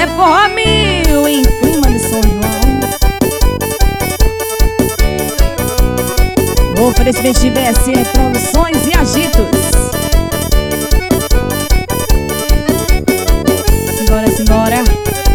É forró mil em clima de São João. Oferecimento de BSN Produções e Agitos. Simbora, simbora.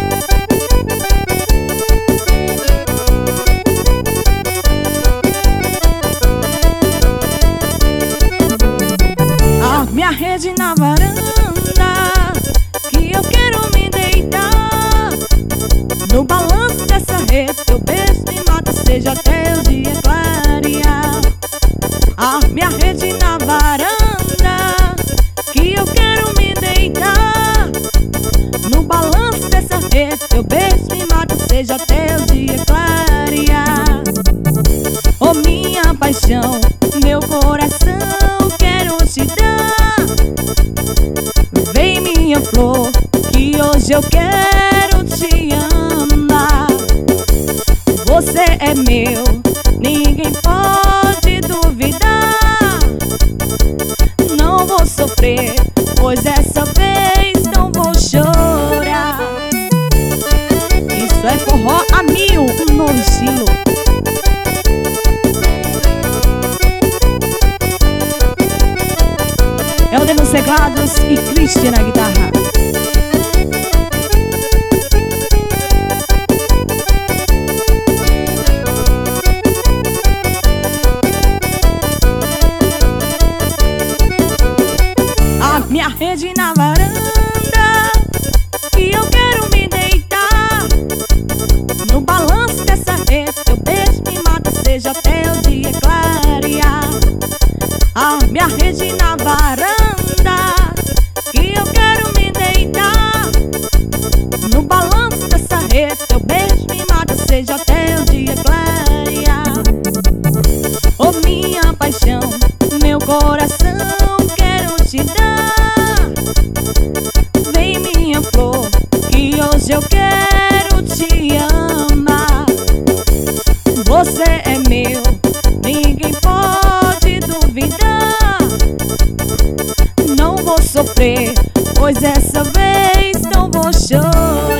Arme a rede na varanda, que eu quero me deitar. No balanço dessa rede, teu beijo me mata, seja até o dia clarear. Arme a rede na varanda, que eu quero me deitar. No balanço dessa rede, teu beijo me mata, seja até o dia clarear. Oh, minha paixão, meu coração quero te dar. Vem, minha flor, que hoje eu quero te amar. Você é meu, ninguém pode duvidar. Não vou sofrer, pois dessa vez não vou chorar. Isso é forró a mil, um novo estilo. Helder nos teclados e Christian na guitarra. A minha rede na varanda, que eu quero me deitar. No balanço dessa rede, teu beijo me mata, seja até o dia clarear. A minha rede na varanda, que eu quero me deitar. No balanço dessa rede, teu beijo me mata, seja até o dia clarear. Oh, minha paixão, meu coração quero te dar. Vem, minha flor, que hoje eu quero te amar. Você é meu, ninguém pode duvidar. Não vou sofrer, pois dessa vez não vou chorar.